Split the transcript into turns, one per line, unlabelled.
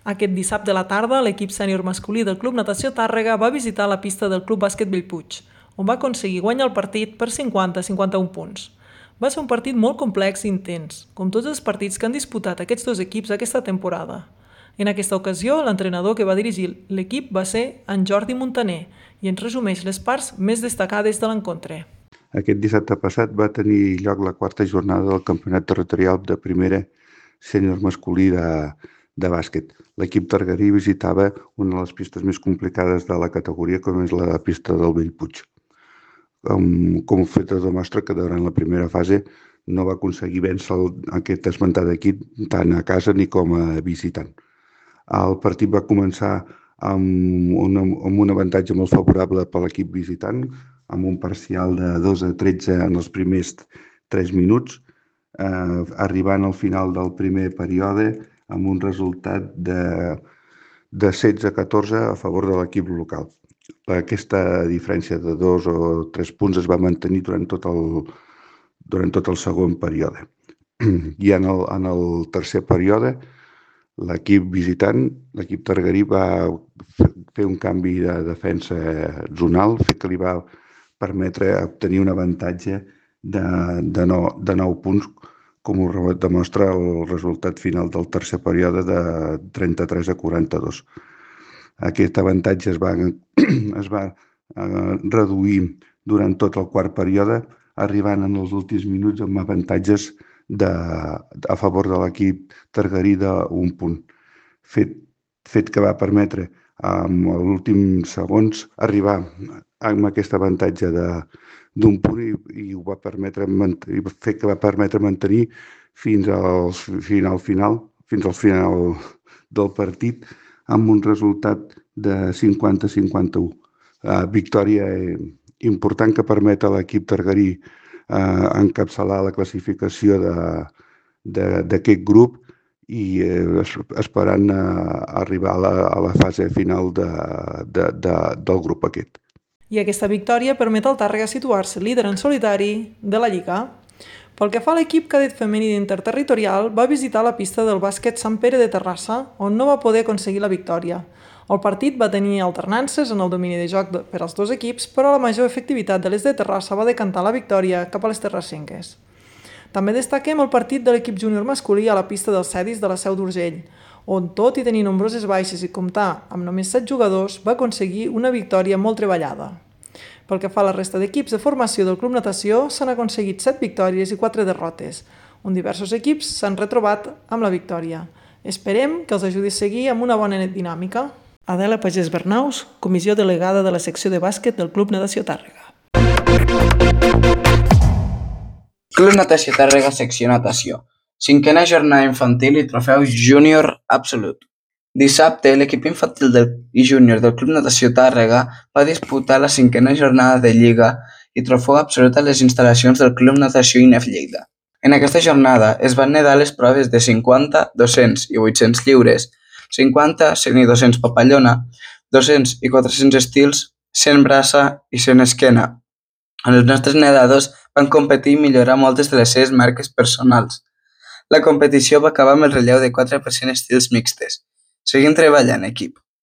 Aquest dissabte a la tarda, l'equip sènior masculí del Club Natació Tàrrega va visitar la pista del Club Bàsquet Bellpuig, on va aconseguir guanyar el partit per 50-51 punts. Va ser un partit molt complex i intens, com tots els partits que han disputat aquests dos equips aquesta temporada. En aquesta ocasió, l'entrenador que va dirigir l'equip va ser en Jordi Montaner i ens resumeix les parts més destacades de l'encontre.
Aquest dissabte passat va tenir lloc la quarta jornada del Campionat Territorial de Primera Sènior Masculí de bàsquet. L'equip targarí visitava una de les pistes més complicades de la categoria, com és la pista del Bellpuig. Com el fet demostra que durant la primera fase no va aconseguir vèncer aquest esmentat equip tant a casa ni com a visitant. El partit va començar amb un avantatge molt favorable per l'equip visitant, amb un parcial de 2-13 en els primers 3 minuts, arribant al final del primer període amb un resultat de 16-14 a favor de l'equip local. Aquesta diferència de 2 o 3 punts es va mantenir durant tot el segon període. I en el tercer període, l'equip visitant, l'equip targarí, va fer un canvi de defensa zonal, fet que li va permetre obtenir un avantatge de 9 punts, com ho demostra el resultat final del tercer període de 33-42. Aquest avantatge es va reduir durant tot el quart període, arribant en els últims minuts amb avantatges a favor de l'equip targarí d'un punt. Fet que va permetre en els últims segons arribar amb aquest avantatge d'un punt i ho va permetre mantenir fins al final del partit amb un resultat de 50-51. Victòria important que permet a l'equip targarí encapçalar la classificació d'aquest grup i esperant arribar a la fase final del grup aquest.
I aquesta victòria permet al Tàrrega situar-se líder en solitari de la Lliga. Pel que fa a l'equip cadet femení interterritorial, va visitar la pista del bàsquet Sant Pere de Terrassa, on no va poder aconseguir la victòria. El partit va tenir alternances en el domini de joc per als dos equips, però la major efectivitat de les de Terrassa va decantar la victòria cap a les terrassenques. També destaquem el partit de l'equip júnior masculí a la pista dels Cedis de la Seu d'Urgell, on, tot i tenir nombroses baixes i comptar amb només 7 jugadors, va aconseguir una victòria molt treballada. Pel que fa a la resta d'equips de formació del Club Natació, s'han aconseguit 7 victòries i 4 derrotes, on diversos equips s'han retrobat amb la victòria. Esperem que els ajudi a seguir amb una bona dinàmica. Adela Pagès Bernaus, comissió delegada de la secció de bàsquet del Club Natació Tàrrega.
Club Natació Tàrrega, secció natació. 5a jornada infantil i trofeu júnior absolut. Dissabte, l'equip infantil i júnior del Club Natació Tàrrega va disputar la 5a jornada de Lliga i trofeu absolut a les instal·lacions del Club Natació INEF Lleida. En aquesta jornada es van nedar les proves de 50, 200 i 800 lliures, 50, 100 i 200 papallona, 200 i 400 estils, 100 braça i 100 esquena, on els nostres nedadors van competir i millorar moltes de les seves marques personals. La competició va acabar amb el relleu de 4 per 100 estils mixtes. Seguim treballant, equip.